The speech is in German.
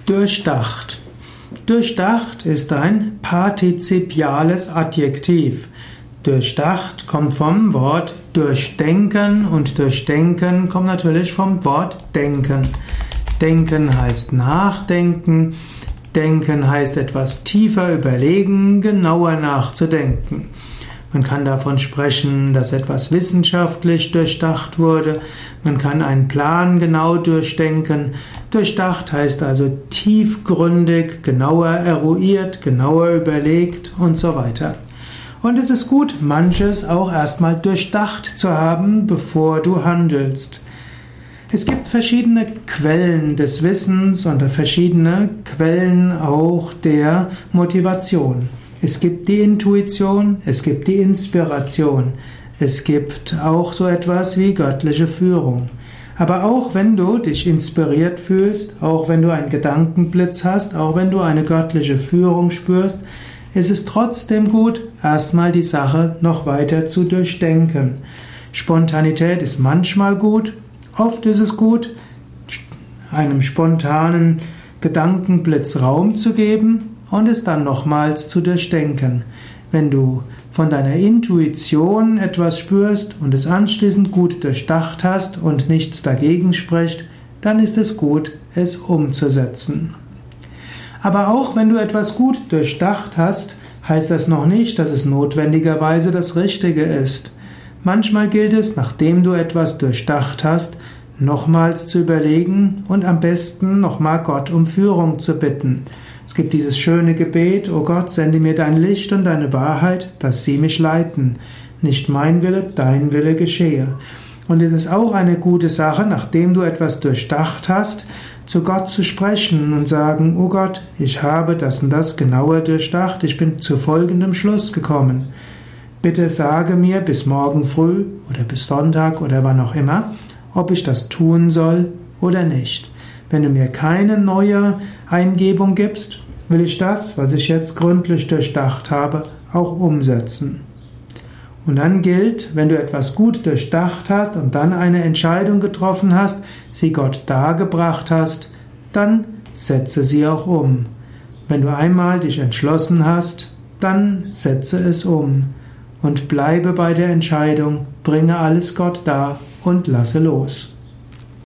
Durchdacht. Durchdacht ist ein partizipiales Adjektiv. Durchdacht kommt vom Wort durchdenken und durchdenken kommt natürlich vom Wort denken. Denken heißt nachdenken, denken heißt etwas tiefer überlegen, genauer nachzudenken. Man kann davon sprechen, dass etwas wissenschaftlich durchdacht wurde. Man kann einen Plan genau durchdenken. Durchdacht heißt also tiefgründig, genauer eruiert, genauer überlegt und so weiter. Und es ist gut, manches auch erstmal durchdacht zu haben, bevor du handelst. Es gibt verschiedene Quellen des Wissens und verschiedene Quellen auch der Motivation. Es gibt die Intuition, es gibt die Inspiration, es gibt auch so etwas wie göttliche Führung. Aber auch wenn du dich inspiriert fühlst, auch wenn du einen Gedankenblitz hast, auch wenn du eine göttliche Führung spürst, ist es trotzdem gut, erstmal die Sache noch weiter zu durchdenken. Spontanität ist manchmal gut, oft ist es gut, einem spontanen Gedankenblitz Raum zu geben und es dann nochmals zu durchdenken. Wenn du von deiner Intuition etwas spürst und es anschließend gut durchdacht hast und nichts dagegen spricht, dann ist es gut, es umzusetzen. Aber auch wenn du etwas gut durchdacht hast, heißt das noch nicht, dass es notwendigerweise das Richtige ist. Manchmal gilt es, nachdem du etwas durchdacht hast, nochmals zu überlegen und am besten nochmal Gott um Führung zu bitten. Es gibt dieses schöne Gebet: O Gott, sende mir dein Licht und deine Wahrheit, dass sie mich leiten. Nicht mein Wille, dein Wille geschehe. Und es ist auch eine gute Sache, nachdem du etwas durchdacht hast, zu Gott zu sprechen und sagen: O Gott, ich habe das und das genauer durchdacht, ich bin zu folgendem Schluss gekommen. Bitte sage mir bis morgen früh oder bis Sonntag oder wann auch immer, ob ich das tun soll oder nicht. Wenn du mir keine neue Eingebung gibst, will ich das, was ich jetzt gründlich durchdacht habe, auch umsetzen. Und dann gilt, wenn du etwas gut durchdacht hast und dann eine Entscheidung getroffen hast, sie Gott dargebracht hast, dann setze sie auch um. Wenn du einmal dich entschlossen hast, dann setze es um und bleibe bei der Entscheidung, bringe alles Gott dar und lasse los.